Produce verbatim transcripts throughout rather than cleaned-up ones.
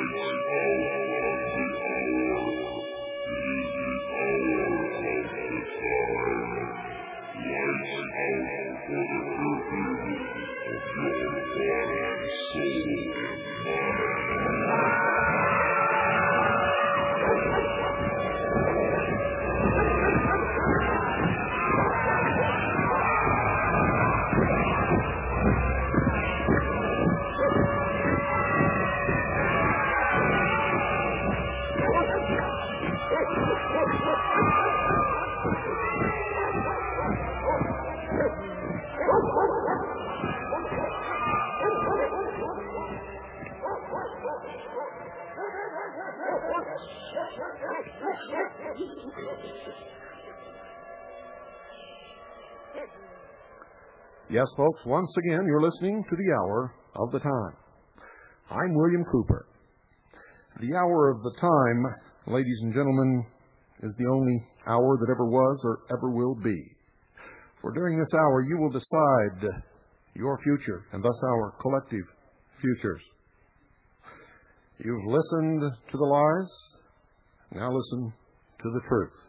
Yes, folks, once again, you're listening to the Hour of the Time. I'm William Cooper. The Hour of the Time, ladies and gentlemen, is the only hour that ever was or ever will be. For during this hour, you will decide your future and thus our collective futures. You've listened to the lies. Now listen to the truth.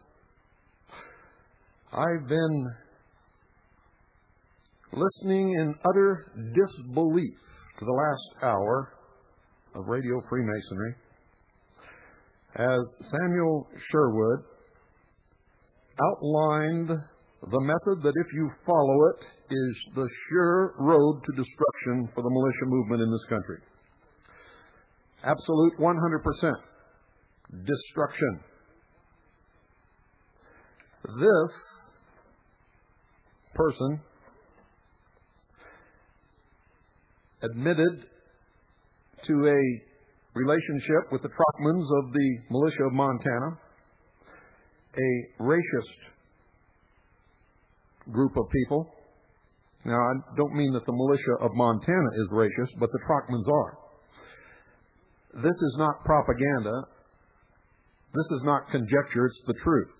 I've been listening in utter disbelief to the last hour of Radio Freemasonry as Samuel Sherwood outlined the method that, if you follow it, is the sure road to destruction for the militia movement in this country. Absolute one hundred percent destruction. This person admitted to a relationship with the Trockmans of the militia of Montana, a racist group of people. Now, I don't mean that the militia of Montana is racist, but the Trockmans are. This is not propaganda. This is not conjecture. It's the truth.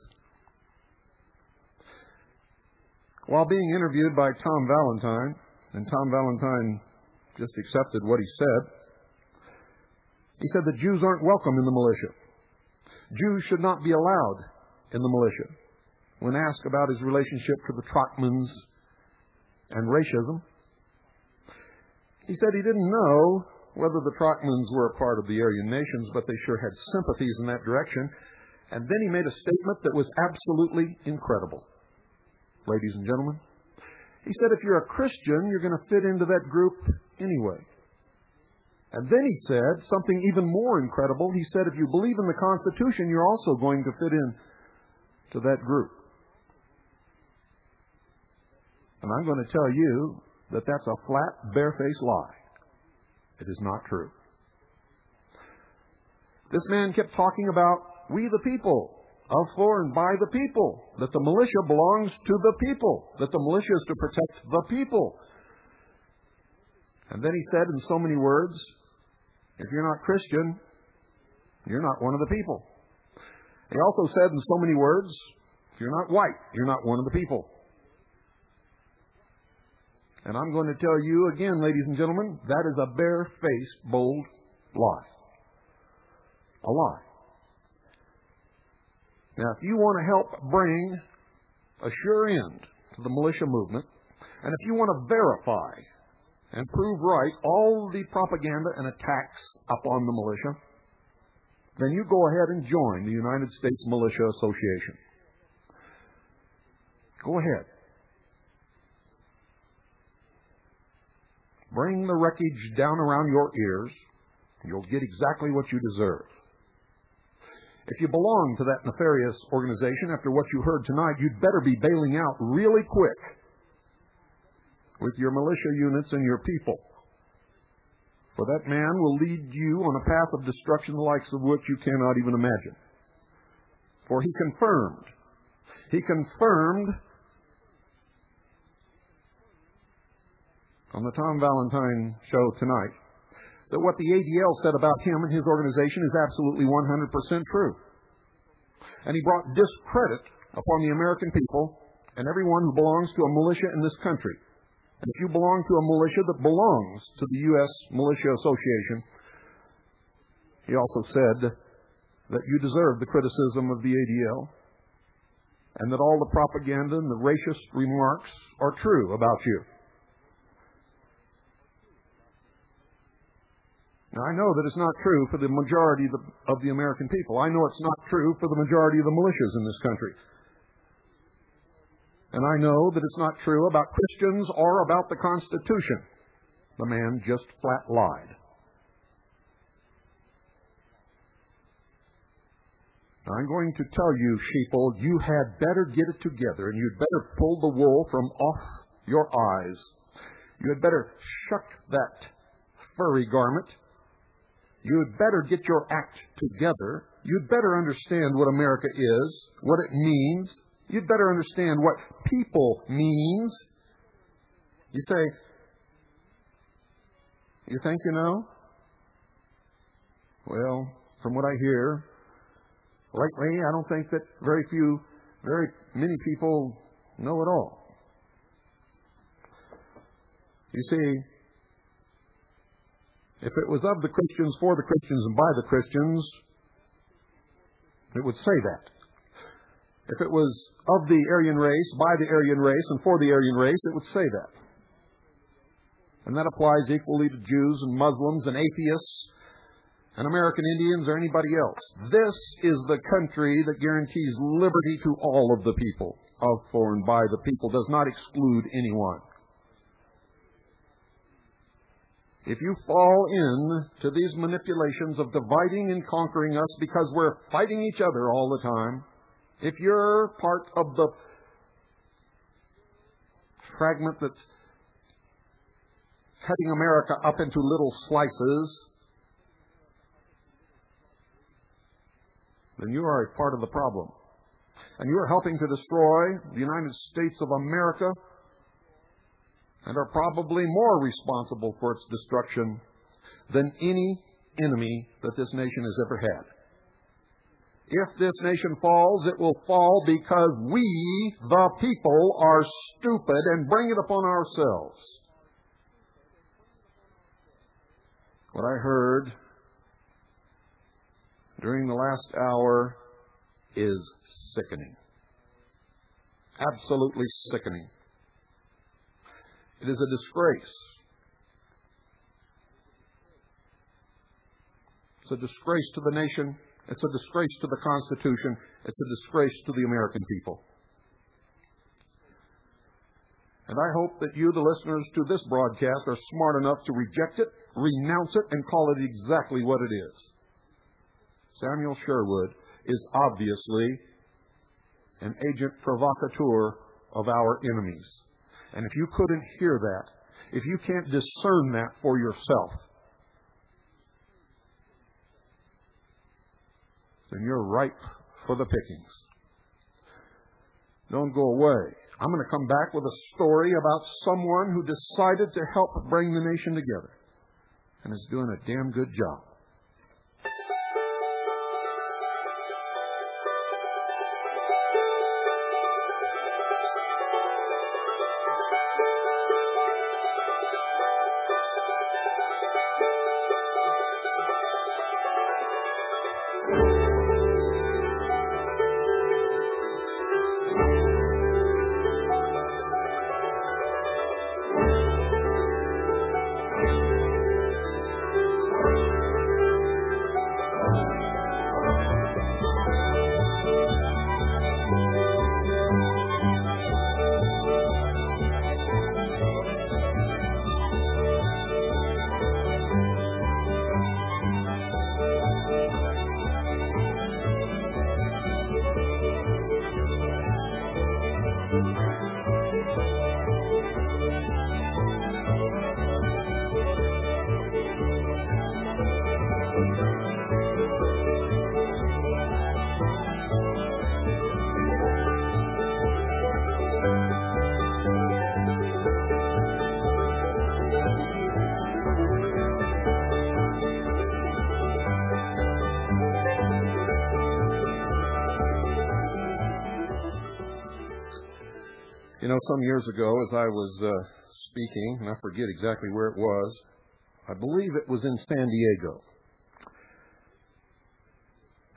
While being interviewed by Tom Valentine, and Tom Valentine just accepted what he said, he said that Jews aren't welcome in the militia. Jews should not be allowed in the militia. When asked about his relationship to the Trockmans and racism, he said he didn't know whether the Trockmans were a part of the Aryan nations, but they sure had sympathies in that direction. And then he made a statement that was absolutely incredible. Ladies and gentlemen, he said if you're a Christian, you're going to fit into that group anyway. And then he said something even more incredible. He said if you believe in the Constitution, you're also going to fit in to that group. And I'm going to tell you that that's a flat, barefaced lie. It is not true. This man kept talking about we the people, of, for, and by the people, that the militia belongs to the people, that the militia is to protect the people. And then he said in so many words, if you're not Christian, you're not one of the people. He also said in so many words, if you're not white, you're not one of the people. And I'm going to tell you again, ladies and gentlemen, that is a bare-faced, bold lie. A lie. Now, if you want to help bring a sure end to the militia movement, and if you want to verify and prove right all the propaganda and attacks upon the militia, then you go ahead and join the United States Militia Association. Go ahead. Bring the wreckage down around your ears. You'll get exactly what you deserve. If you belong to that nefarious organization after what you heard tonight, you'd better be bailing out really quick with your militia units and your people. For that man will lead you on a path of destruction the likes of which you cannot even imagine. For he confirmed, he confirmed on the Tom Valentine show tonight that what the A D L said about him and his organization is absolutely one hundred percent true. And he brought discredit upon the American people and everyone who belongs to a militia in this country. And if you belong to a militia that belongs to the U S Militia Association, He also said that you deserve the criticism of the A D L and that all the propaganda and the racist remarks are true about you. Now, I know that it's not true for the majority of the, of the American people. I know it's not true for the majority of the militias in this country. And I know that it's not true about Christians or about the Constitution. The man just flat lied. I'm going to tell you, sheeple, you had better get it together, and you'd better pull the wool from off your eyes. You had better shuck that furry garment. You'd better get your act together. You'd better understand what America is, what it means. You'd better understand what people means. You say, you think you know? Well, from what I hear, lately, I don't think that very few, very many people know it all. You see, if it was of the Christians, for the Christians, and by the Christians, it would say that. If it was of the Aryan race, by the Aryan race, and for the Aryan race, it would say that. And that applies equally to Jews and Muslims and atheists and American Indians or anybody else. This is the country that guarantees liberty to all of the people, of, for, and by the people, does not exclude anyone. If you fall in to these manipulations of dividing and conquering us because we're fighting each other all the time, if you're part of the fragment that's cutting America up into little slices, then you are a part of the problem. And you are helping to destroy the United States of America and are probably more responsible for its destruction than any enemy that this nation has ever had. If this nation falls, it will fall because we, the people, are stupid and bring it upon ourselves. What I heard during the last hour is sickening. Absolutely sickening. It is a disgrace. It's a disgrace to the nation. It's a disgrace to the Constitution. It's a disgrace to the American people. And I hope that you, the listeners to this broadcast, are smart enough to reject it, renounce it, and call it exactly what it is. Samuel Sherwood is obviously an agent provocateur of our enemies. And if you couldn't hear that, if you can't discern that for yourself, then you're ripe for the pickings. Don't go away. I'm going to come back with a story about someone who decided to help bring the nation together and is doing a damn good job. You know, some years ago, as I was uh, speaking, and I forget exactly where it was, I believe it was in San Diego.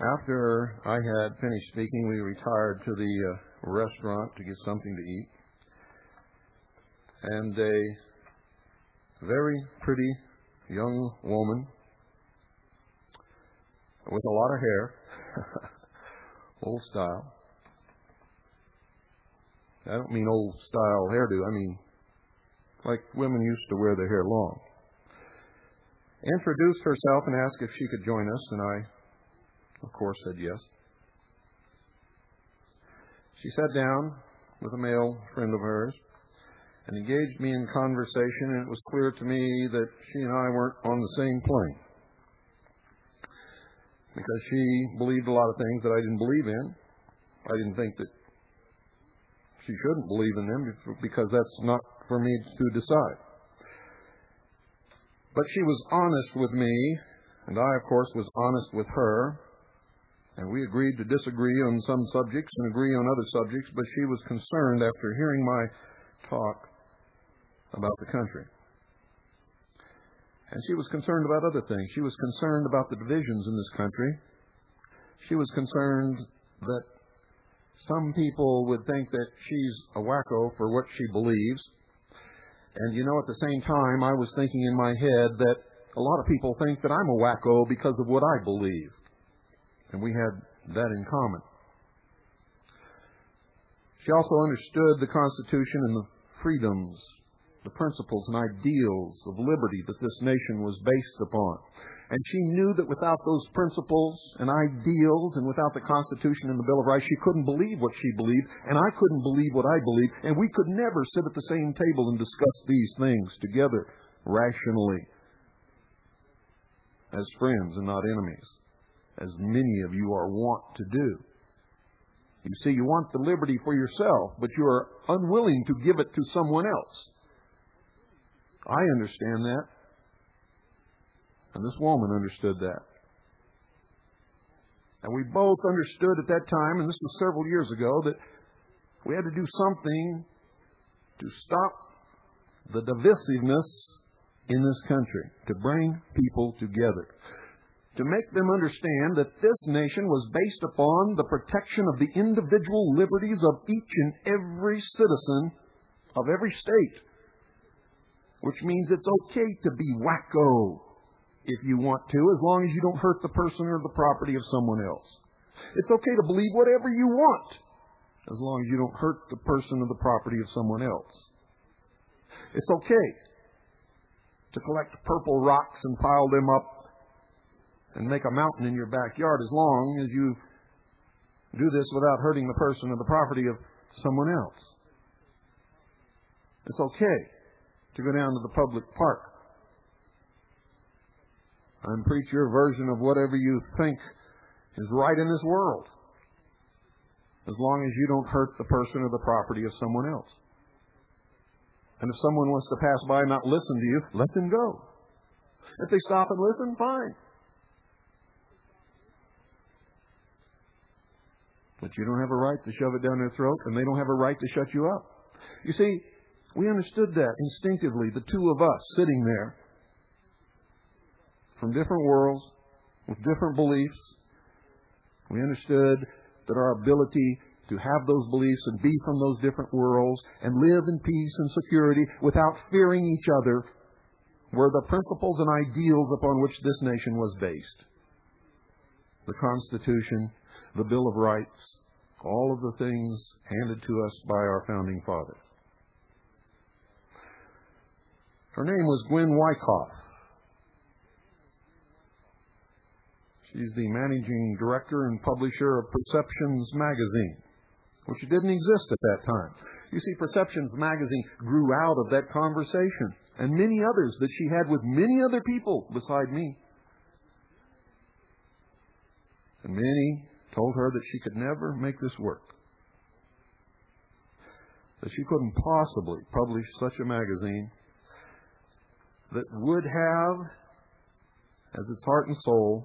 After I had finished speaking, we retired to the uh, restaurant to get something to eat. And a very pretty young woman with a lot of hair, old style. I don't mean old style hairdo, I mean like women used to wear their hair long. Introduced herself and asked if she could join us, and I, of course, said yes. She sat down with a male friend of hers and engaged me in conversation, and it was clear to me that she and I weren't on the same plane, because she believed a lot of things that I didn't believe in. I didn't think that she shouldn't believe in them, because that's not for me to decide. But she was honest with me, and I, of course, was honest with her, and we agreed to disagree on some subjects and agree on other subjects, but she was concerned after hearing my talk about the country. And she was concerned about other things. She was concerned about the divisions in this country. She was concerned that some people would think that she's a wacko for what she believes. And, you know, at the same time, I was thinking in my head that a lot of people think that I'm a wacko because of what I believe. And we had that in common. She also understood the Constitution and the freedoms, the principles and ideals of liberty that this nation was based upon. And she knew that without those principles and ideals and without the Constitution and the Bill of Rights, she couldn't believe what she believed, and I couldn't believe what I believed, and we could never sit at the same table and discuss these things together rationally as friends and not enemies, as many of you are wont to do. You see, you want the liberty for yourself, but you are unwilling to give it to someone else. I understand that. And this woman understood that. And we both understood at that time, and this was several years ago, that we had to do something to stop the divisiveness in this country, to bring people together, to make them understand that this nation was based upon the protection of the individual liberties of each and every citizen of every state, which means it's okay to be wacko if you want to, as long as you don't hurt the person or the property of someone else. It's okay to believe whatever you want, as long as you don't hurt the person or the property of someone else. It's okay to collect purple rocks and pile them up and make a mountain in your backyard, as long as you do this without hurting the person or the property of someone else. It's okay to go down to the public park and preach your version of whatever you think is right in this world, as long as you don't hurt the person or the property of someone else. And if someone wants to pass by and not listen to you, let them go. If they stop and listen, fine. But you don't have a right to shove it down their throat, and they don't have a right to shut you up. You see, we understood that instinctively, the two of us sitting there from different worlds, with different beliefs. We understood that our ability to have those beliefs and be from those different worlds and live in peace and security without fearing each other were the principles and ideals upon which this nation was based. The Constitution, the Bill of Rights, all of the things handed to us by our founding fathers. Her name was Gwen Wyckoff. She's the managing director and publisher of Perceptions magazine, which didn't exist at that time. You see, Perceptions magazine grew out of that conversation and many others that she had with many other people beside me. And many told her that she could never make this work, that she couldn't possibly publish such a magazine that would have as its heart and soul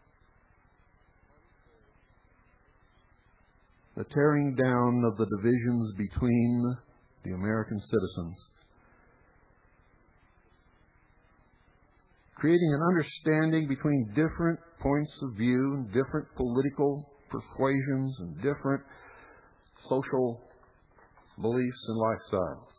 the tearing down of the divisions between the American citizens creating an understanding between different points of view and different political persuasions and different social beliefs and lifestyles.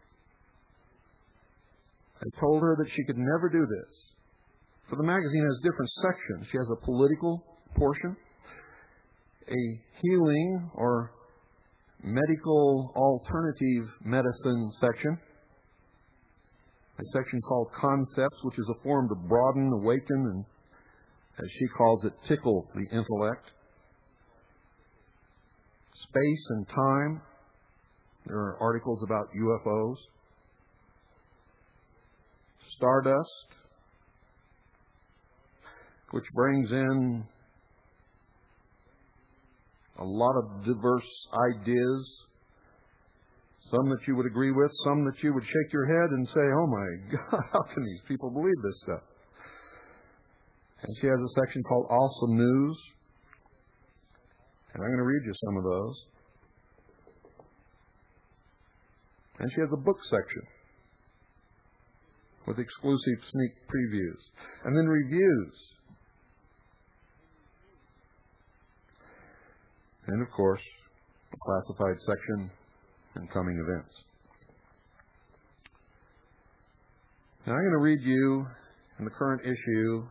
I told her that she could never do this, for the magazine has different sections. She has a political portion, a healing or medical alternative medicine section, a section called Concepts, which is a form to broaden, awaken, and, as she calls it, tickle the intellect. Space and Time. There are articles about U F Os. Stardust, which brings in a lot of diverse ideas, some that you would agree with, some that you would shake your head and say, oh my God, how can these people believe this stuff? And she has a section called Awesome News, and I'm going to read you some of those. And she has a book section with exclusive sneak previews, and then reviews. And, of course, a classified section and coming events. Now, I'm going to read you, in the current issue,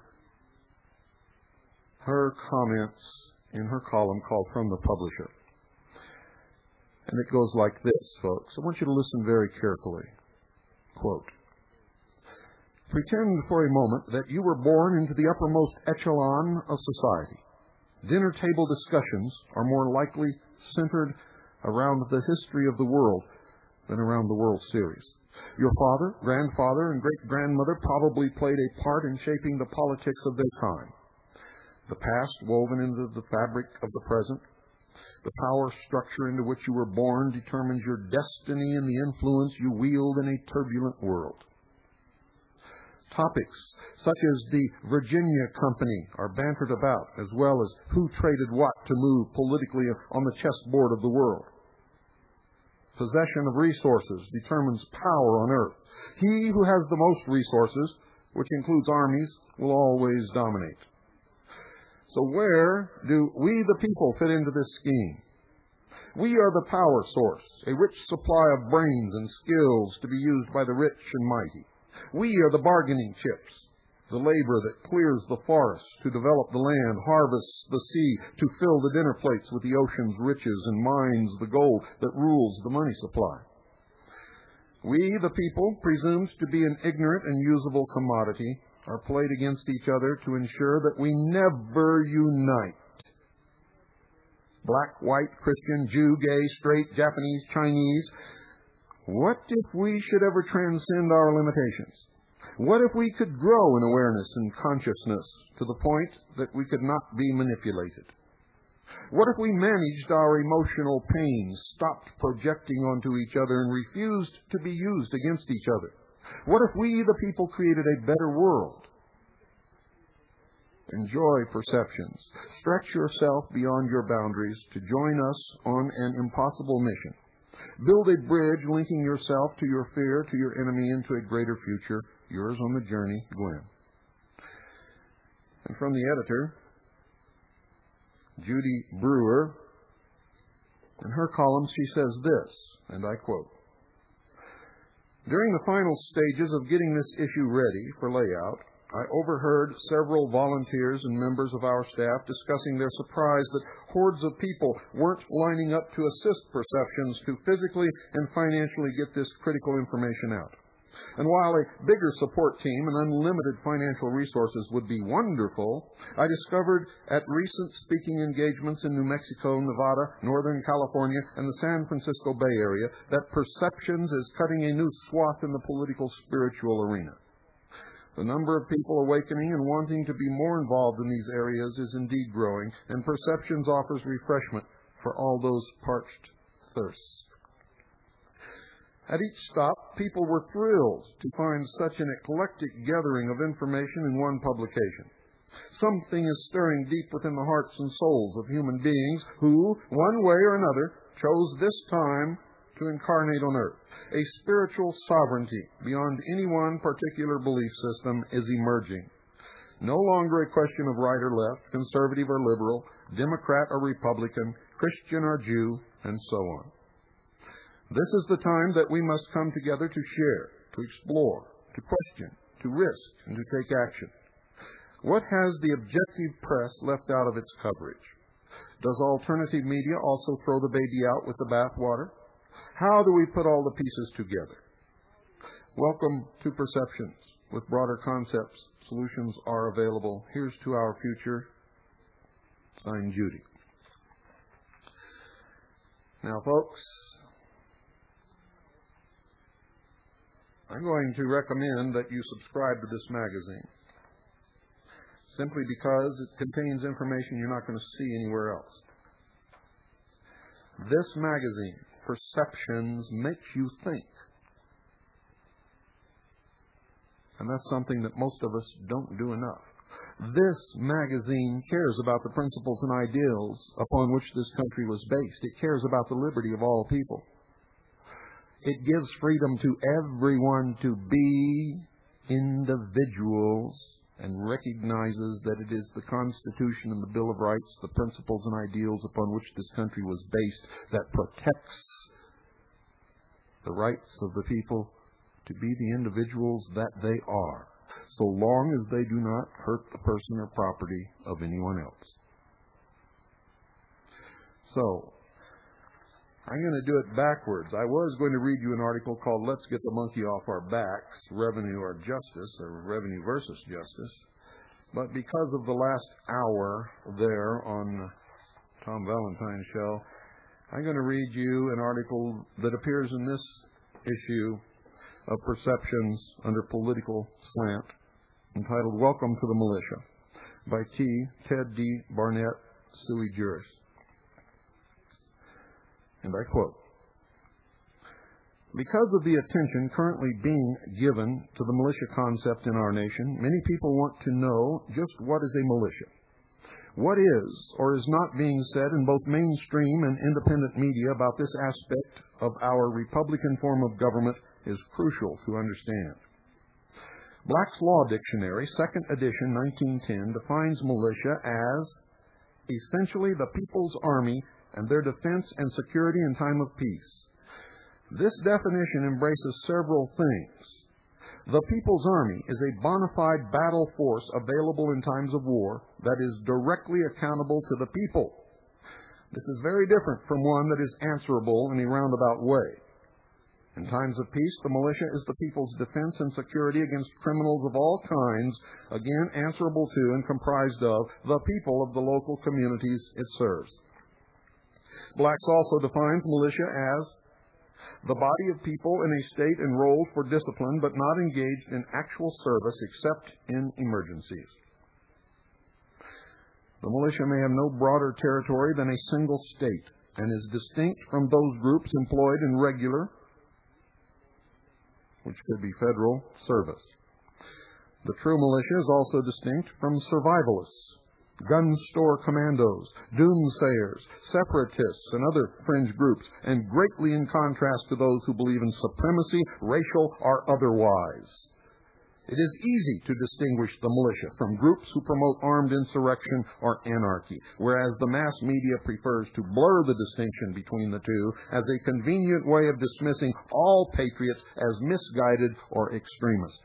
her comments in her column called From the Publisher. And it goes like this, folks. I want you to listen very carefully. Quote, pretend for a moment that you were born into the uppermost echelon of society. Dinner table discussions are more likely centered around the history of the world than around the World Series. Your father, grandfather, and great-grandmother probably played a part in shaping the politics of their time. The past woven into the fabric of the present. The power structure into which you were born determines your destiny and the influence you wield in a turbulent world. Topics such as the Virginia Company are bantered about, as well as who traded what to move politically on the chessboard of the world. Possession of resources determines power on earth. He who has the most resources, which includes armies, will always dominate. So where do we the people fit into this scheme? We are the power source, a rich supply of brains and skills to be used by the rich and mighty. We are the bargaining chips, the labor that clears the forests to develop the land, harvests the sea to fill the dinner plates with the ocean's riches, and mines the gold that rules the money supply. We, the people, presumed to be an ignorant and usable commodity, are played against each other to ensure that we never unite. Black, white, Christian, Jew, gay, straight, Japanese, Chinese. What if we should ever transcend our limitations? What if we could grow in awareness and consciousness to the point that we could not be manipulated? What if we managed our emotional pain, stopped projecting onto each other, and refused to be used against each other? What if we, the people, created a better world? Enjoy perceptions. Stretch yourself beyond your boundaries to join us on an impossible mission. Build a bridge linking yourself to your fear, to your enemy, and to a greater future. Yours on the journey, Gwen. And from the editor, Judy Brewer, in her column she says this, and I quote, during the final stages of getting this issue ready for layout, I overheard several volunteers and members of our staff discussing their surprise that hordes of people weren't lining up to assist Perceptions to physically and financially get this critical information out. And while a bigger support team and unlimited financial resources would be wonderful, I discovered at recent speaking engagements in New Mexico, Nevada, Northern California, and the San Francisco Bay Area that Perceptions is cutting a new swath in the political spiritual arena. The number of people awakening and wanting to be more involved in these areas is indeed growing, and Perceptions offers refreshment for all those parched thirsts. At each stop, people were thrilled to find such an eclectic gathering of information in one publication. Something is stirring deep within the hearts and souls of human beings who, one way or another, chose this time to incarnate on earth. A spiritual sovereignty beyond any one particular belief system is emerging. No longer a question of right or left, conservative or liberal, Democrat or Republican, Christian or Jew, and so on. This is the time that we must come together to share, to explore, to question, to risk, and to take action. What has the objective press left out of its coverage? Does alternative media also throw the baby out with the bathwater? How do we put all the pieces together? Welcome to Perceptions. With broader concepts, solutions are available. Here's to our future. Signed, Judy. Now, folks, I'm going to recommend that you subscribe to this magazine, simply because it contains information you're not going to see anywhere else. This magazine, Perceptions, makes you think. And that's something that most of us don't do enough. This magazine cares about the principles and ideals upon which this country was based. It cares about the liberty of all people. It gives freedom to everyone to be individuals and recognizes that it is the Constitution and the Bill of Rights, the principles and ideals upon which this country was based, that protects the rights of the people to be the individuals that they are, so long as they do not hurt the person or property of anyone else. So, I'm going to do it backwards. I was going to read you an article called Let's Get the Monkey Off Our Backs, Revenue or Justice, or Revenue versus Justice. But because of the last hour there on Tom Valentine's show, I'm going to read you an article that appears in this issue of Perceptions under Political Slant, entitled Welcome to the Militia, by T. Ted D. Barnett, sui juris. And I quote, "Because of the attention currently being given to the militia concept in our nation, many people want to know just what is a militia. What is or is not being said in both mainstream and independent media about this aspect of our Republican form of government is crucial to understand. Black's Law Dictionary, second edition, nineteen ten, defines militia as essentially the people's army and their defense and security in time of peace. This definition embraces several things. The People's Army is a bona fide battle force available in times of war that is directly accountable to the people. This is very different from one that is answerable in a roundabout way. In times of peace, the militia is the people's defense and security against criminals of all kinds, again answerable to and comprised of the people of the local communities it serves. Blacks also defines militia as the body of people in a state enrolled for discipline but not engaged in actual service except in emergencies. The militia may have no broader territory than a single state and is distinct from those groups employed in regular, which could be federal, service. The true militia is also distinct from survivalists, gun store commandos, doomsayers, separatists, and other fringe groups, and greatly in contrast to those who believe in supremacy, racial or otherwise. It is easy to distinguish the militia from groups who promote armed insurrection or anarchy, whereas the mass media prefers to blur the distinction between the two as a convenient way of dismissing all patriots as misguided or extremist.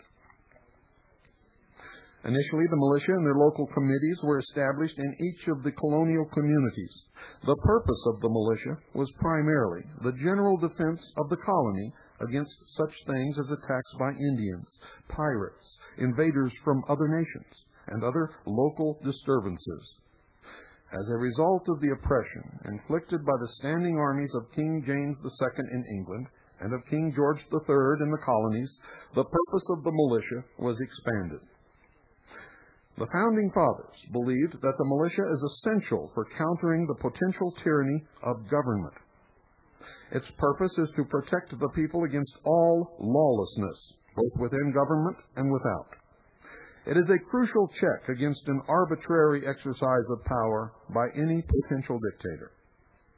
Initially, the militia and their local committees were established in each of the colonial communities. The purpose of the militia was primarily the general defense of the colony against such things as attacks by Indians, pirates, invaders from other nations, and other local disturbances. As a result of the oppression inflicted by the standing armies of King James the Second in England and of King George the Third in the colonies, the purpose of the militia was expanded. The Founding Fathers believed that the militia is essential for countering the potential tyranny of government. Its purpose is to protect the people against all lawlessness, both within government and without. It is a crucial check against an arbitrary exercise of power by any potential dictator.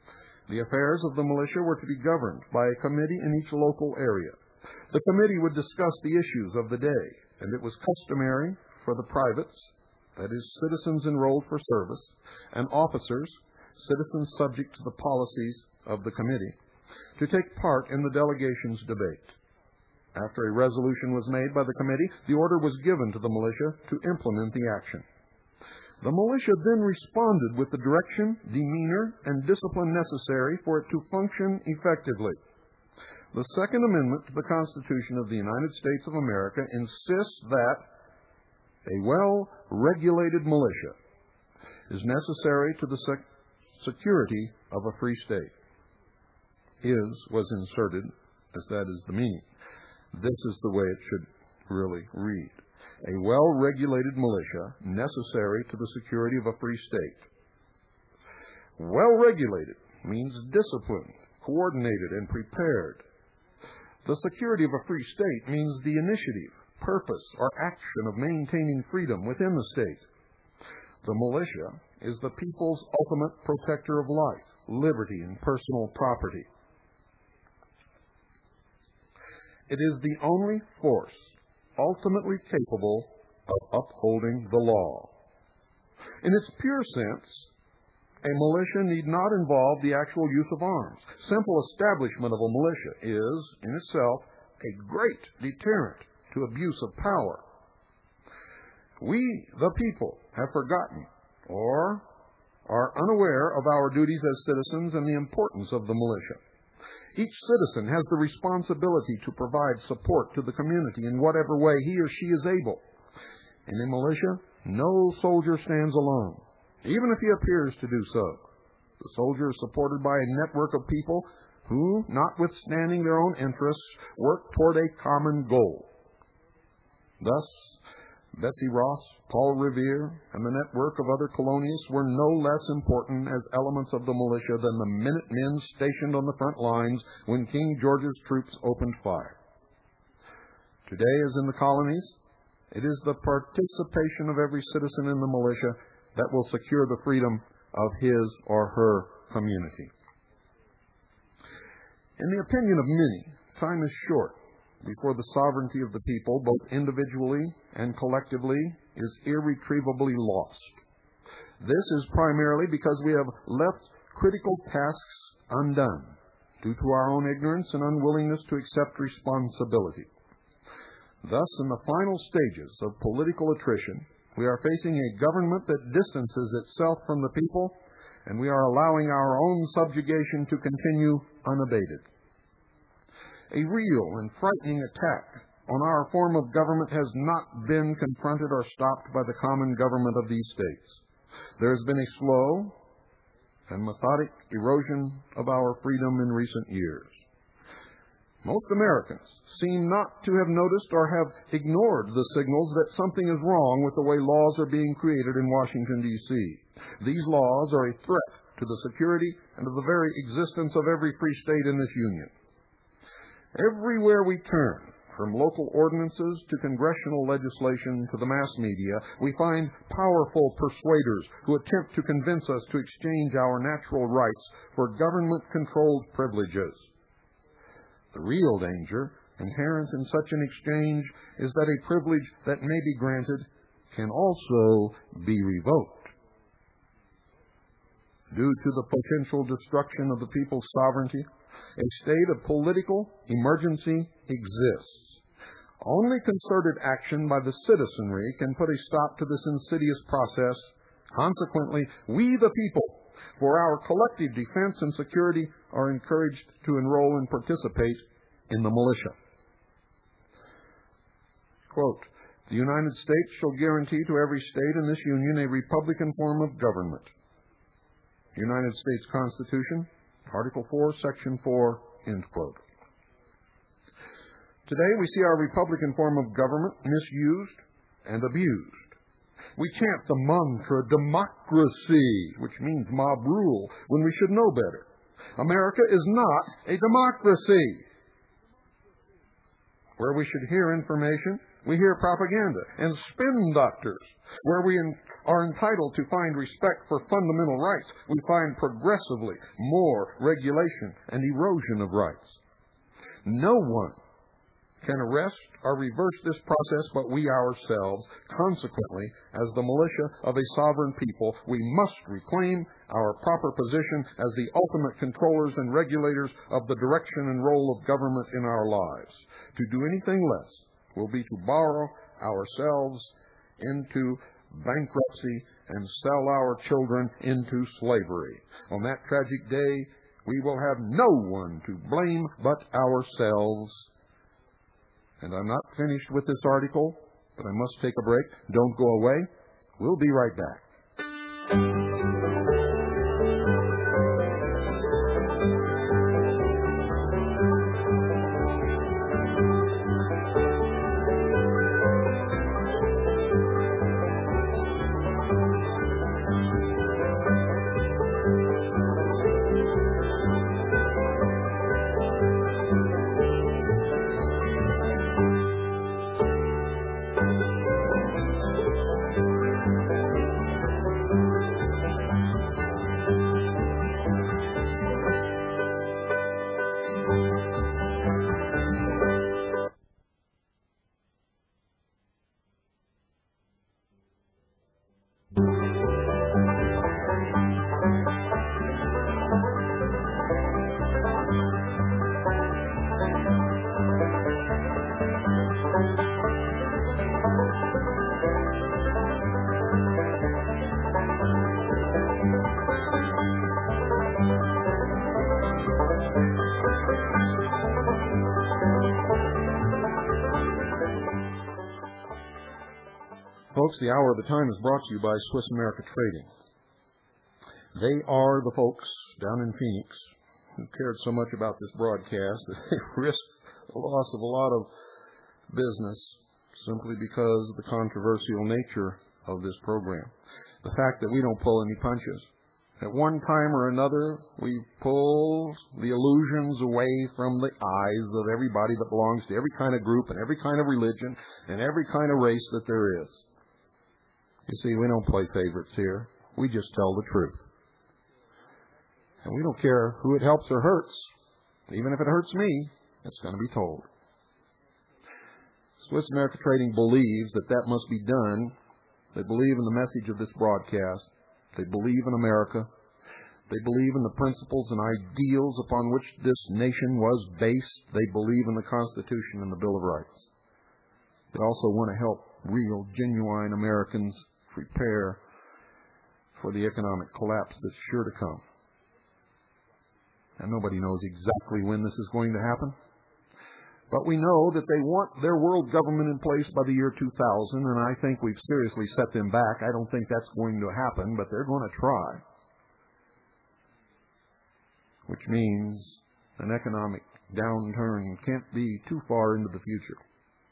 The affairs of the militia were to be governed by a committee in each local area. The committee would discuss the issues of the day, and it was customary for the privates, that is, citizens enrolled for service, and officers, citizens subject to the policies of the committee, to take part in the delegation's debate. After a resolution was made by the committee, the order was given to the militia to implement the action. The militia then responded with the direction, demeanor, and discipline necessary for it to function effectively. The Second Amendment to the Constitution of the United States of America insists that a well-regulated militia is necessary to the sec- security of a free state. Is was inserted, as that is the meaning. This is the way it should really read. A well-regulated militia necessary to the security of a free state. Well-regulated means disciplined, coordinated, and prepared. The security of a free state means the initiative, purpose, or action of maintaining freedom within the state. The militia is the people's ultimate protector of life, liberty, and personal property. It is the only force ultimately capable of upholding the law. In its pure sense, a militia need not involve the actual use of arms. Simple establishment of a militia is, in itself, a great deterrent to abuse of power. We, the people, have forgotten or are unaware of our duties as citizens and the importance of the militia. Each citizen has the responsibility to provide support to the community in whatever way he or she is able. In a militia, no soldier stands alone, even if he appears to do so. The soldier is supported by a network of people who, notwithstanding their own interests, work toward a common goal. Thus, Betsy Ross, Paul Revere, and the network of other colonialists were no less important as elements of the militia than the Minutemen stationed on the front lines when King George's troops opened fire. Today, as in the colonies, it is the participation of every citizen in the militia that will secure the freedom of his or her community. In the opinion of many, time is short before the sovereignty of the people, both individually and collectively, is irretrievably lost. This is primarily because we have left critical tasks undone due to our own ignorance and unwillingness to accept responsibility. Thus, in the final stages of political attrition, we are facing a government that distances itself from the people, and we are allowing our own subjugation to continue unabated. A real and frightening attack on our form of government has not been confronted or stopped by the common government of these states. There has been a slow and methodic erosion of our freedom in recent years. Most Americans seem not to have noticed or have ignored the signals that something is wrong with the way laws are being created in Washington, D C These laws are a threat to the security and to the very existence of every free state in this union. Everywhere we turn, from local ordinances to congressional legislation to the mass media, we find powerful persuaders who attempt to convince us to exchange our natural rights for government-controlled privileges. The real danger inherent in such an exchange is that a privilege that may be granted can also be revoked. Due to the potential destruction of the people's sovereignty, a state of political emergency exists. Only concerted action by the citizenry can put a stop to this insidious process. Consequently, we the people, for our collective defense and security, are encouraged to enroll and participate in the militia. Quote, "The United States shall guarantee to every state in this union a republican form of government." United States Constitution, Article four, Section four, end quote. Today we see our republican form of government misused and abused. We chant the mantra democracy, which means mob rule, when we should know better. America is not a democracy. Where we should hear information We hear propaganda and spin doctors. Where we are entitled to find respect for fundamental rights, we find progressively more regulation and erosion of rights. No one can arrest or reverse this process but we ourselves. Consequently, as the militia of a sovereign people, we must reclaim our proper position as the ultimate controllers and regulators of the direction and role of government in our lives. To do anything less will be to borrow ourselves into bankruptcy and sell our children into slavery. On that tragic day, we will have no one to blame but ourselves. And I'm not finished with this article, but I must take a break. Don't go away. We'll be right back. Folks, the Hour of the Time is brought to you by Swiss America Trading. They are the folks down in Phoenix who cared so much about this broadcast that they risked the loss of a lot of business simply because of the controversial nature of this program. The fact that we don't pull any punches. At one time or another, we pull the illusions away from the eyes of everybody that belongs to every kind of group and every kind of religion and every kind of race that there is. You see, we don't play favorites here. We just tell the truth. And we don't care who it helps or hurts. Even if it hurts me, it's going to be told. Swiss America Trading believes that that must be done. They believe in the message of this broadcast. They believe in America. They believe in the principles and ideals upon which this nation was based. They believe in the Constitution and the Bill of Rights. They also want to help real, genuine Americans prepare for the economic collapse that's sure to come. And nobody knows exactly when this is going to happen. But we know that they want their world government in place by the year two thousand, and I think we've seriously set them back. I don't think that's going to happen, but they're going to try. Which means an economic downturn can't be too far into the future.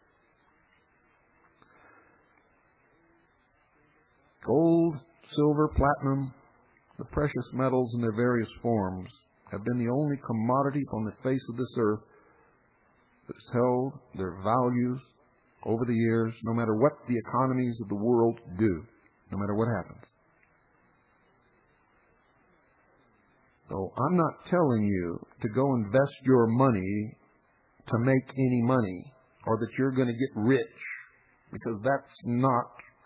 Gold, silver, platinum, the precious metals in their various forms have been the only commodity on the face of this earth that has held their values over the years, no matter what the economies of the world do, no matter what happens. So I'm not telling you to go invest your money to make any money or that you're going to get rich, because that's not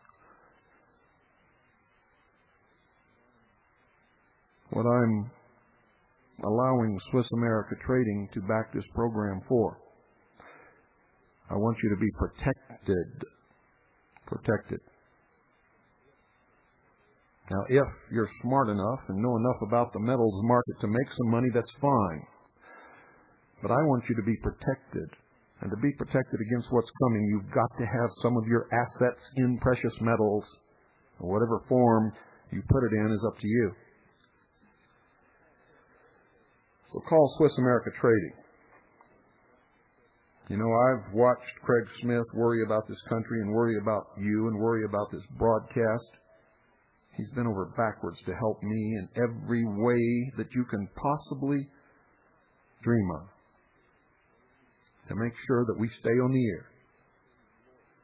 what I'm allowing Swiss America Trading to back this program for. I want you to be protected. Protected. Now, if you're smart enough and know enough about the metals market to make some money, that's fine. But I want you to be protected. And to be protected against what's coming, you've got to have some of your assets in precious metals. Whatever form you put it in is up to you. So call Swiss America Trading. You know, I've watched Craig Smith worry about this country and worry about you and worry about this broadcast. He's been over backwards to help me in every way that you can possibly dream of, to make sure that we stay on the air.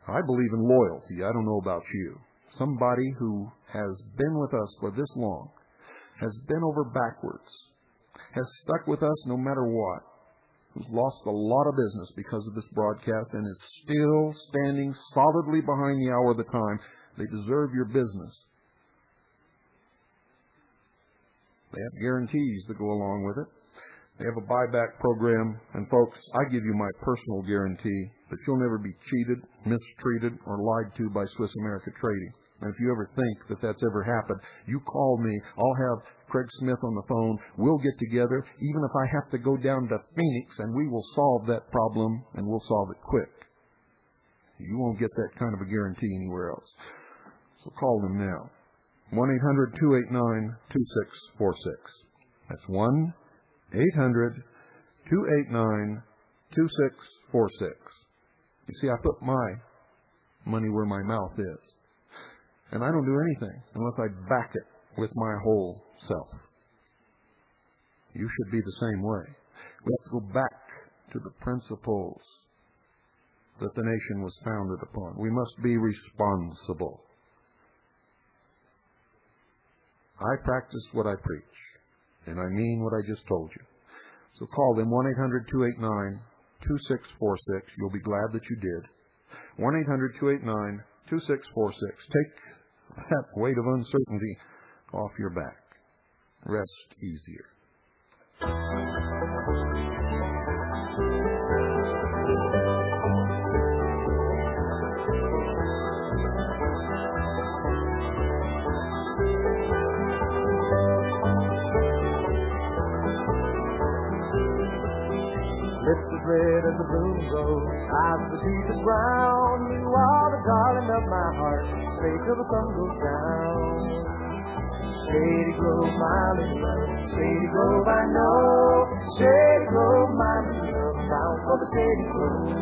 I believe in loyalty. I don't know about you. Somebody who has been with us for this long, has been over backwards, has stuck with us no matter what, who's lost a lot of business because of this broadcast and is still standing solidly behind the hour of the time. They deserve your business. They have guarantees that go along with it. They have a buyback program. And folks, I give you my personal guarantee that you'll never be cheated, mistreated, or lied to by Swiss America Trading. And if you ever think that that's ever happened, you call me. I'll have Craig Smith on the phone. We'll get together, even if I have to go down to Phoenix, and we will solve that problem, and we'll solve it quick. You won't get that kind of a guarantee anywhere else. So call them now. one eight hundred two eight nine two six four six. That's one eight hundred two eight nine two six four six. You see, I put my money where my mouth is. And I don't do anything unless I back it with my whole self. You should be the same way. We have to go back to the principles that the nation was founded upon. We must be responsible. I practice what I preach, and I mean what I just told you. So call them, one eight hundred two eight nine two six four six. You'll be glad that you did. one eight hundred two eight nine two six four six. Take that weight of uncertainty off your back. Rest easier. Lips as red as the bloom rose, eyes the deepest brown. You are the darling of my heart, stay till the sun goes down. Shady Grove, my little love, Shady Grove, I know. Shady Grove, my little love, bound for the Shady Grove.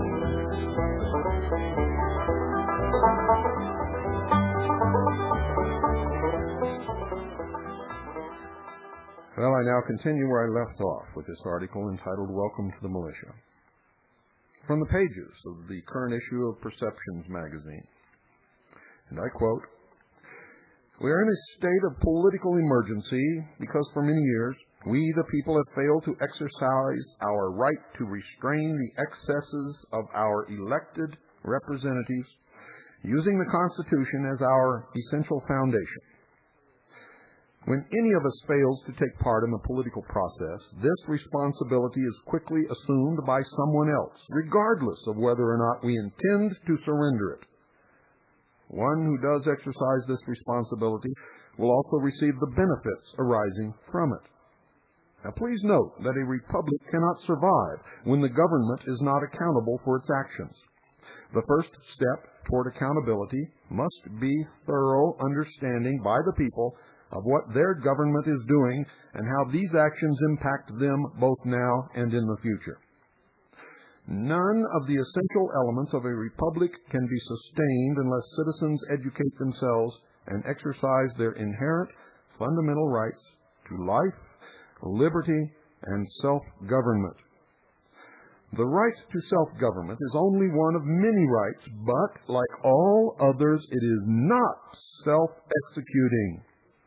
Well, I now continue where I left off with this article entitled Welcome to the Militia. From the pages of the current issue of Perceptions magazine. And I quote, "We are in a state of political emergency because for many years we, the people, have failed to exercise our right to restrain the excesses of our elected representatives using the Constitution as our essential foundation. When any of us fails to take part in the political process, this responsibility is quickly assumed by someone else, regardless of whether or not we intend to surrender it. One who does exercise this responsibility will also receive the benefits arising from it. Now, please note that a republic cannot survive when the government is not accountable for its actions. The first step toward accountability must be thorough understanding by the people of what their government is doing and how these actions impact them both now and in the future. None of the essential elements of a republic can be sustained unless citizens educate themselves and exercise their inherent fundamental rights to life, liberty, and self-government. The right to self-government is only one of many rights, but like all others, it is not self-executing.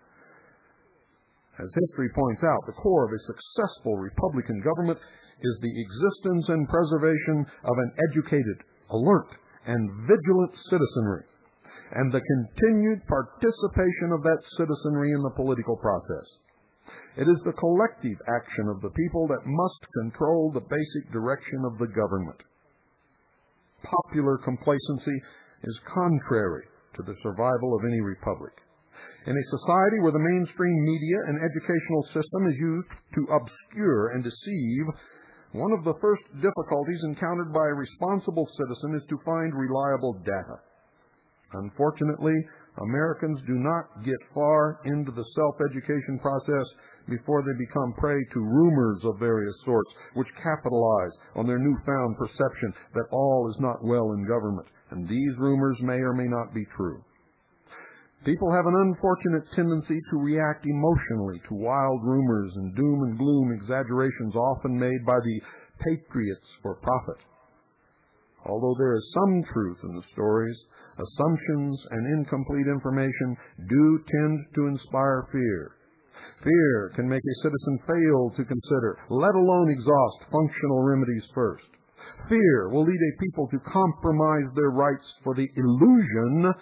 As history points out, the core of a successful Republican government is the existence and preservation of an educated, alert, and vigilant citizenry, and the continued participation of that citizenry in the political process. It is the collective action of the people that must control the basic direction of the government. Popular complacency is contrary to the survival of any republic. In a society where the mainstream media and educational system is used to obscure and deceive, one of the first difficulties encountered by a responsible citizen is to find reliable data. Unfortunately, Americans do not get far into the self-education process before they become prey to rumors of various sorts, which capitalize on their newfound perception that all is not well in government, and these rumors may or may not be true. People have an unfortunate tendency to react emotionally to wild rumors and doom and gloom exaggerations often made by the patriots for profit. although there is some truth in the stories, assumptions and incomplete information do tend to inspire fear. Fear can make a citizen fail to consider, let alone exhaust, functional remedies first. Fear will lead a people to compromise their rights for the illusion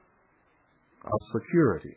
of security.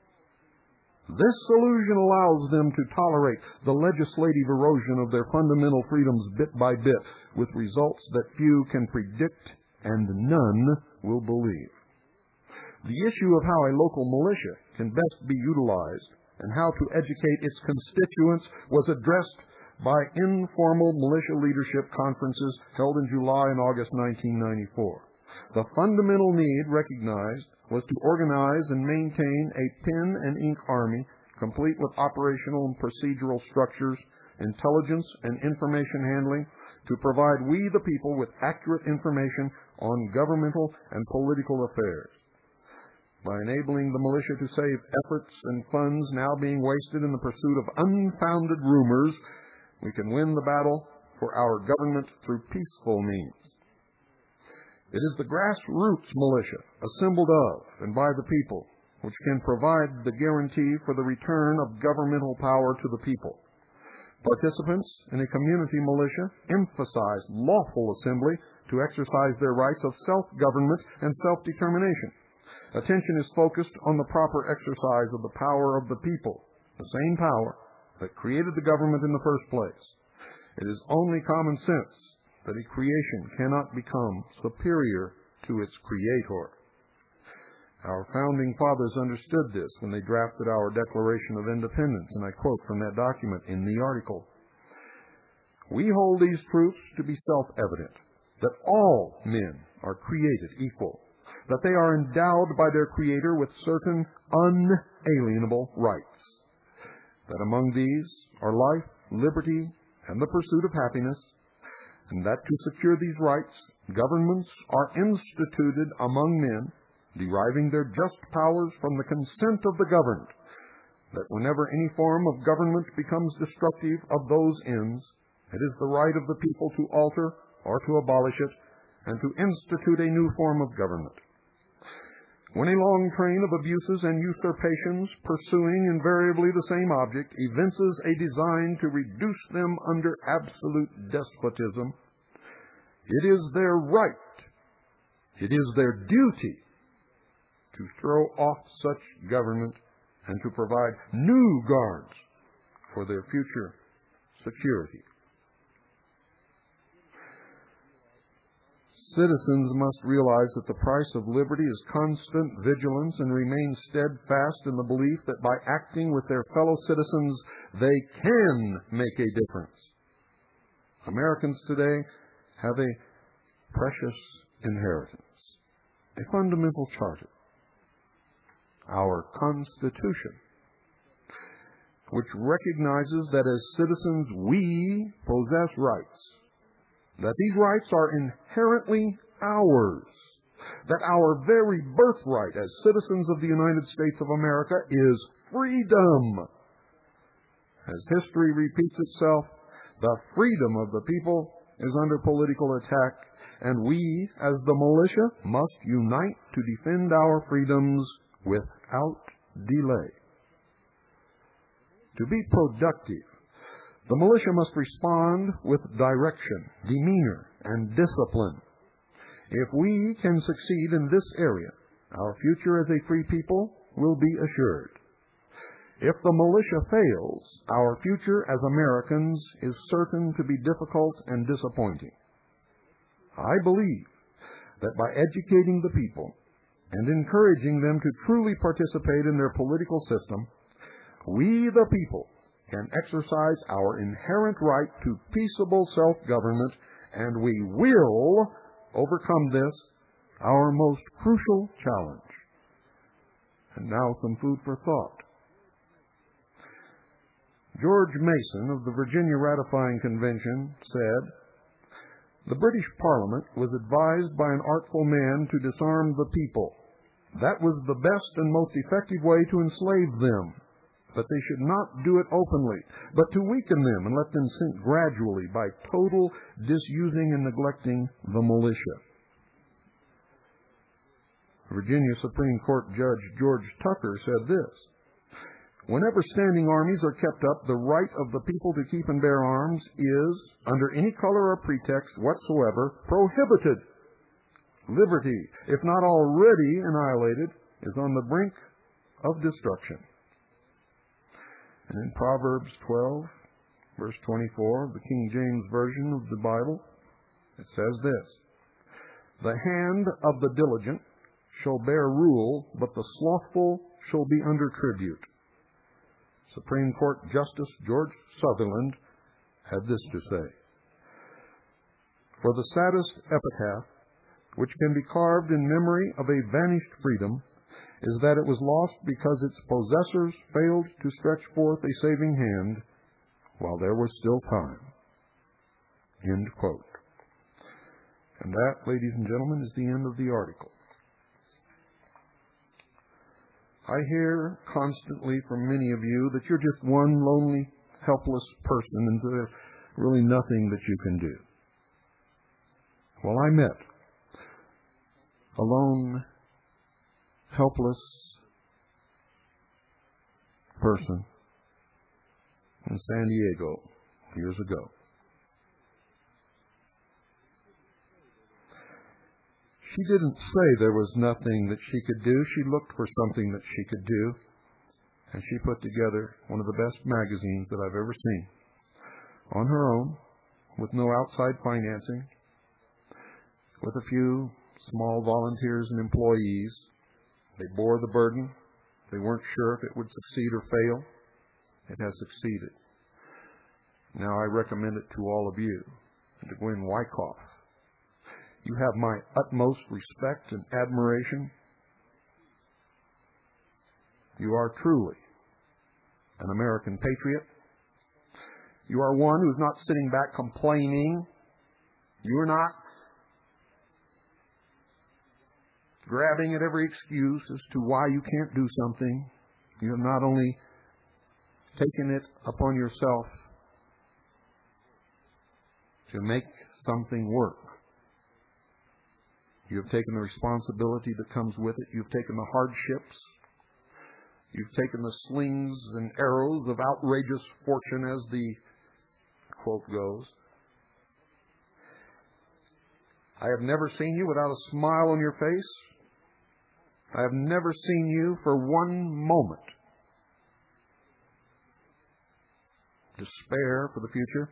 This illusion allows them to tolerate the legislative erosion of their fundamental freedoms bit by bit, with results that few can predict and none will believe. The issue of how a local militia can best be utilized and how to educate its constituents was addressed by informal militia leadership conferences held in July and August nineteen ninety-four. The fundamental need recognized was to organize and maintain a pen and ink army, complete with operational and procedural structures, intelligence and information handling, to provide we the people with accurate information on governmental and political affairs. By enabling the militia to save efforts and funds now being wasted in the pursuit of unfounded rumors, we can win the battle for our government through peaceful means. It is the grassroots militia, assembled of and by the people, which can provide the guarantee for the return of governmental power to the people. Participants in a community militia emphasize lawful assembly to exercise their rights of self-government and self-determination. Attention is focused on the proper exercise of the power of the people, the same power that created the government in the first place. It is only common sense that a creation cannot become superior to its creator. Our founding fathers understood this when they drafted our Declaration of Independence, and I quote from that document in the article. We hold these truths to be self-evident, that all men are created equal, that they are endowed by their Creator with certain unalienable rights, that among these are life, liberty, and the pursuit of happiness, and that to secure these rights, governments are instituted among men, deriving their just powers from the consent of the governed, that whenever any form of government becomes destructive of those ends, it is the right of the people to alter or to abolish it, and to institute a new form of government. When a long train of abuses and usurpations, pursuing invariably the same object, evinces a design to reduce them under absolute despotism, it is their right, it is their duty to throw off such government and to provide new guards for their future security. Citizens must realize that the price of liberty is constant vigilance and remain steadfast in the belief that by acting with their fellow citizens, they can make a difference. Americans today have a precious inheritance, a fundamental charter, our Constitution, which recognizes that as citizens we possess rights, that these rights are inherently ours, that our very birthright as citizens of the United States of America is freedom. As history repeats itself, the freedom of the people is under political attack, and we, as the militia, must unite to defend our freedoms without delay. To be productive, the militia must respond with direction, demeanor, and discipline. If we can succeed in this area, our future as a free people will be assured. If the militia fails, our future as Americans is certain to be difficult and disappointing. I believe that by educating the people and encouraging them to truly participate in their political system, we, the people, can exercise our inherent right to peaceable self-government, and we will overcome this, our most crucial challenge. And now some food for thought. George Mason of the Virginia Ratifying Convention said, "The British Parliament was advised by an artful man to disarm the people. That was the best and most effective way to enslave them. but they should not do it openly, but to weaken them and let them sink gradually by total disusing and neglecting the militia. Virginia Supreme Court Judge George Tucker said this: "Whenever standing armies are kept up, the right of the people to keep and bear arms is, under any color or pretext whatsoever, prohibited. Liberty, if not already annihilated, is on the brink of destruction." And in Proverbs twelve, verse twenty-four, the King James Version of the Bible, it says this: "The hand of the diligent shall bear rule, but the slothful shall be under tribute." Supreme Court Justice George Sutherland had this to say: "For the saddest epitaph which can be carved in memory of a vanished freedom is that it was lost because its possessors failed to stretch forth a saving hand while there was still time." End quote. And that, ladies and gentlemen, is the end of the article. I hear constantly from many of you that you're just one lonely, helpless person and there's really nothing that you can do. Well, I met a lone, helpless person in San Diego years ago. She didn't say there was nothing that she could do. She looked for something that she could do, and she put together one of the best magazines that I've ever seen. On her own, with no outside financing, with a few small volunteers and employees. They bore the burden. They weren't sure if it would succeed or fail. It has succeeded. Now I recommend it to all of you and to Gwen Wyckoff. You have my utmost respect and admiration. You are truly an American patriot. You are one who's not sitting back complaining. You are not grabbing at every excuse as to why you can't do something. You have not only taken it upon yourself to make something work. You have taken the responsibility that comes with it. You've taken the hardships. You've taken the slings and arrows of outrageous fortune, as the quote goes. I have never seen you without a smile on your face. I have never seen you for one moment despair for the future.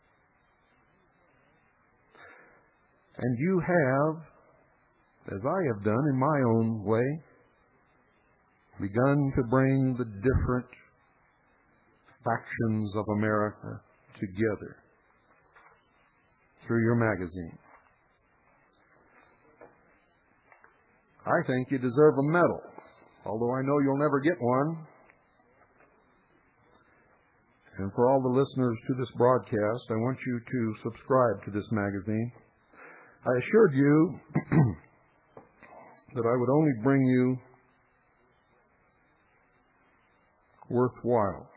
And you have, as I have done in my own way, begun to bring the different factions of America together through your magazine. I think you deserve a medal, although I know you'll never get one. And for all the listeners to this broadcast, I want you to subscribe to this magazine. I assured you that I would only bring you worthwhile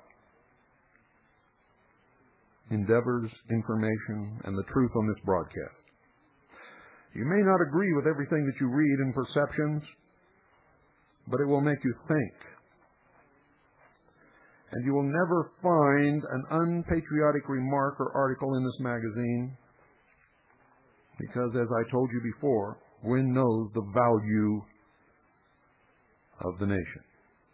endeavors, information, and the truth on this broadcast. You may not agree with everything that you read in Perceptions, but it will make you think. And you will never find an unpatriotic remark or article in this magazine, because, as I told you before, Gwen knows the value of the nation.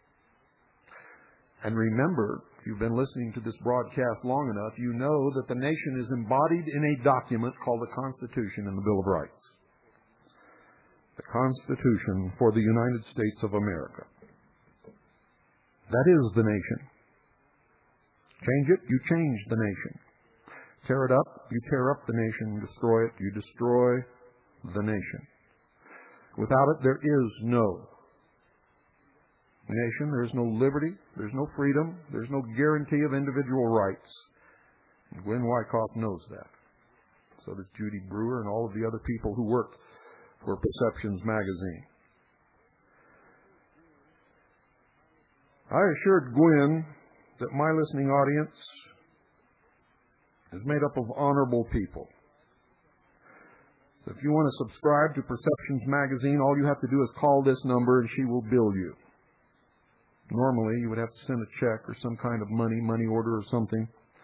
And remember, if you've been listening to this broadcast long enough, you know that the nation is embodied in a document called the Constitution and the Bill of Rights. The Constitution for the United States of America. That is the nation. Change it, you change the nation. Tear it up, you tear up the nation. Destroy it, you destroy the nation. Without it, there is no nation, there's no liberty, there's no freedom, there's no guarantee of individual rights. And Gwen Wyckoff knows that. So does Judy Brewer and all of the other people who work for Perceptions magazine. I assured Gwen that my listening audience is made up of honorable people. So if you want to subscribe to Perceptions Magazine, all you have to do is call this number and she will bill you. Normally, you would have to send a check or some kind of money, money order or something.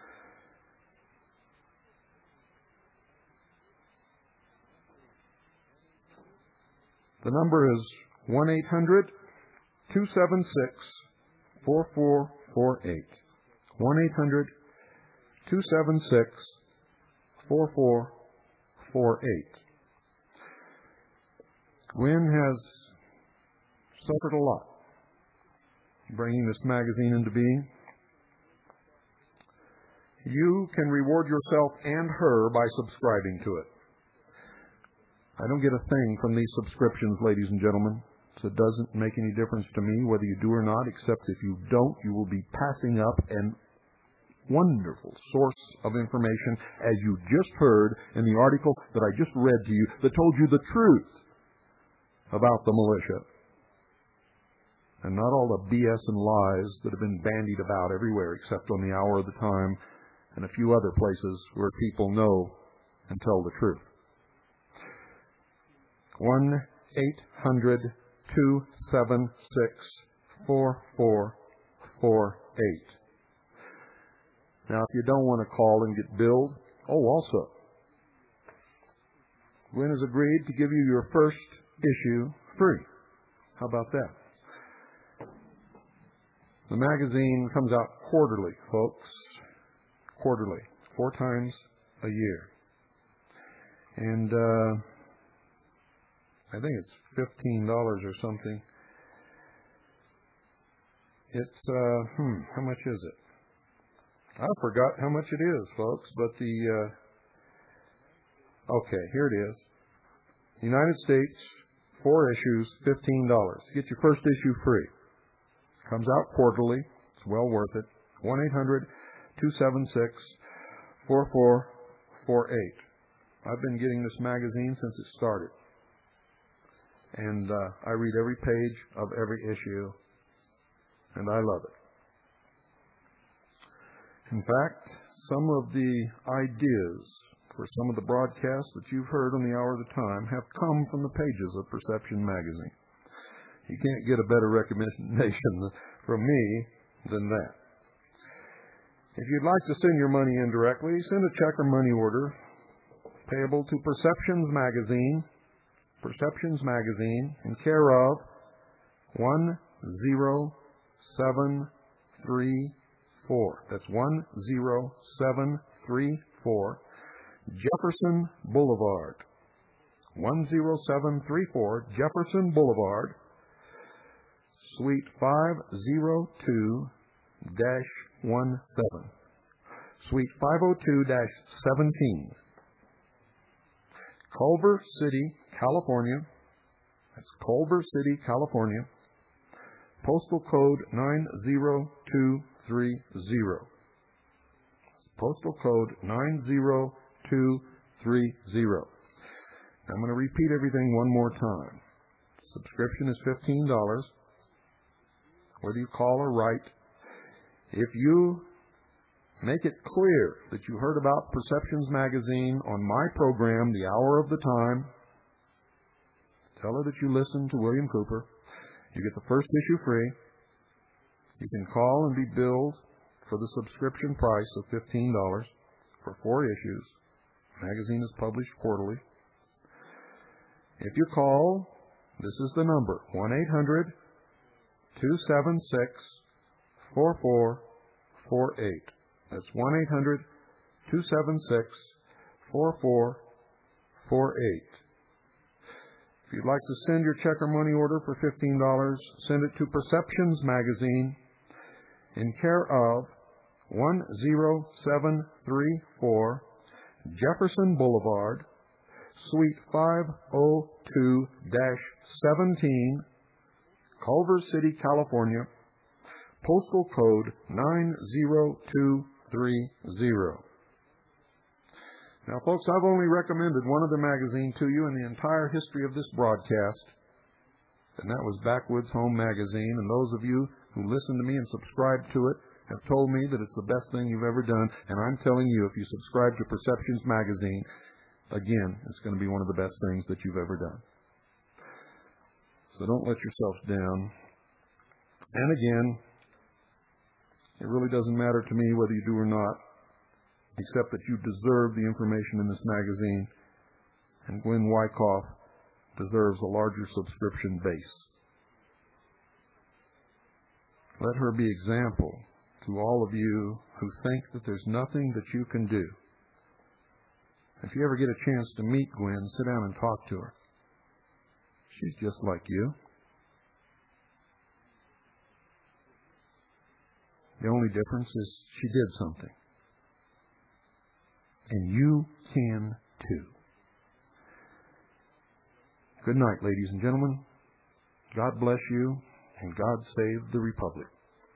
The number is one eight hundred two seven six four four four eight. one eight hundred two seven six four four four eight. Gwen has suffered a lot bringing this magazine into being. You can reward yourself and her by subscribing to it. I don't get a thing from these subscriptions, ladies and gentlemen, so it doesn't make any difference to me whether you do or not, except if you don't, you will be passing up an wonderful source of information, as you just heard in the article that I just read to you, that told you the truth about the militia. And not all the B S and lies that have been bandied about everywhere except on the Hour of the Time and a few other places where people know and tell the truth. one eight hundred two seven six four four four eight. Now, if you don't want to call and get billed, oh, also, Gwen has agreed to give you your first issue free. How about that? The magazine comes out quarterly, folks. Quarterly. Four times a year. And uh, I think it's fifteen dollars or something. It's, uh, hmm, how much is it? I forgot how much it is, folks, but the, uh, okay, here it is. United States, four issues, fifteen dollars. Get your first issue free. Comes out quarterly. It's well worth it. one eight hundred two seven six four four four eight. I've been getting this magazine since it started. And uh, I read every page of every issue, and I love it. In fact, some of the ideas for some of the broadcasts that you've heard on the Hour of the Time have come from the pages of Perception Magazine. You can't get a better recommendation from me than that. If you'd like to send your money in directly, send a check or money order payable to Perceptions Magazine, Perceptions Magazine, in care of one zero seven three four. That's one zero seven three four, Jefferson Boulevard. one zero seven three four, Jefferson Boulevard, Suite five oh two dash seventeen. Suite five oh two dash seventeen. Culver City, California. That's Culver City, California. Postal code nine zero two three zero. Postal code nine zero two three zero. I'm going to repeat everything one more time. Subscription is fifteen dollars. Whether you call or write. If you make it clear that you heard about Perceptions Magazine on my program, The Hour of the Time, tell her that you listened to William Cooper. You get the first issue free. You can call and be billed for the subscription price of fifteen dollars for four issues. The magazine is published quarterly. If you call, this is the number, one eight hundred two seven six four four four eight. That's one eight hundred two seven six four four four eight. If you'd like to send your check or money order for fifteen dollars, send it to Perceptions Magazine in care of one zero seven three four, Jefferson Boulevard, Suite five oh two dash seventeen, Culver City, California, postal code nine zero two three zero. Now, folks, I've only recommended one other magazine to you in the entire history of this broadcast, and that was Backwoods Home Magazine. And those of you who listen to me and subscribe to it have told me that it's the best thing you've ever done, and I'm telling you, if you subscribe to Perceptions magazine, again, it's going to be one of the best things that you've ever done. So don't let yourself down. And again, it really doesn't matter to me whether you do or not, except that you deserve the information in this magazine, and Gwen Wyckoff deserves a larger subscription base. Let her be example to all of you who think that there's nothing that you can do. If you ever get a chance to meet Gwen, sit down and talk to her. She's just like you. The only difference is she did something. And you can too. Good night, ladies and gentlemen. God bless you, and God save the Republic.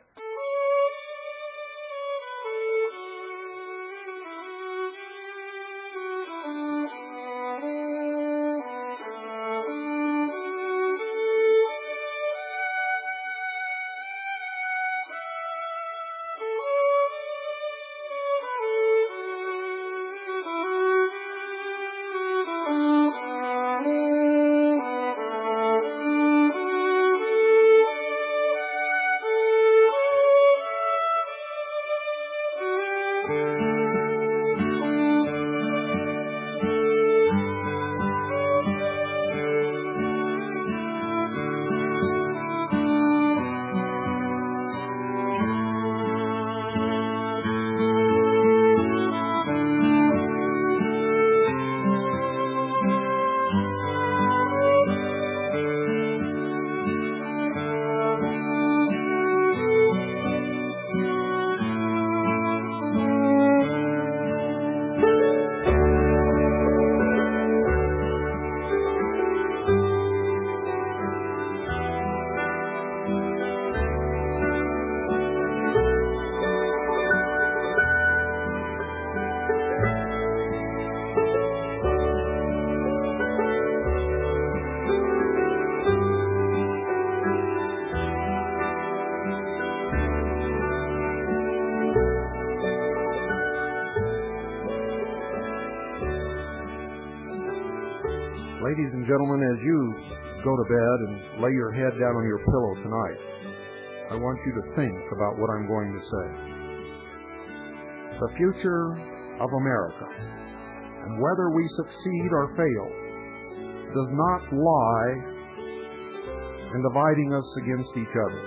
Ladies and gentlemen, as you go to bed and lay your head down on your pillow tonight, I want you to think about what I'm going to say. The future of America, and whether we succeed or fail, does not lie in dividing us against each other.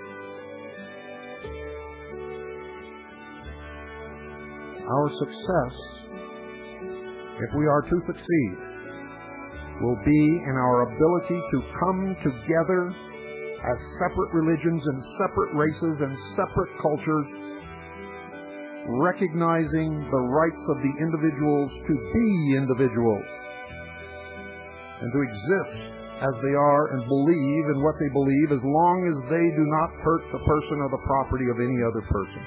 Our success, if we are to succeed, will be in our ability to come together as separate religions and separate races and separate cultures, recognizing the rights of the individuals to be individuals and to exist as they are and believe in what they believe, as long as they do not hurt the person or the property of any other person.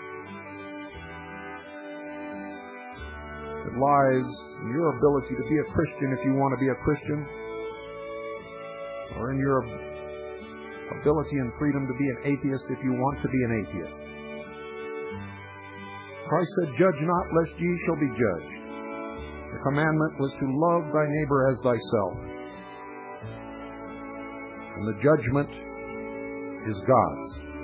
It lies in your ability to be a Christian if you want to be a Christian, or in your ability and freedom to be an atheist if you want to be an atheist. Christ said, "Judge not, lest ye shall be judged." The commandment was to love thy neighbor as thyself. And the judgment is God's.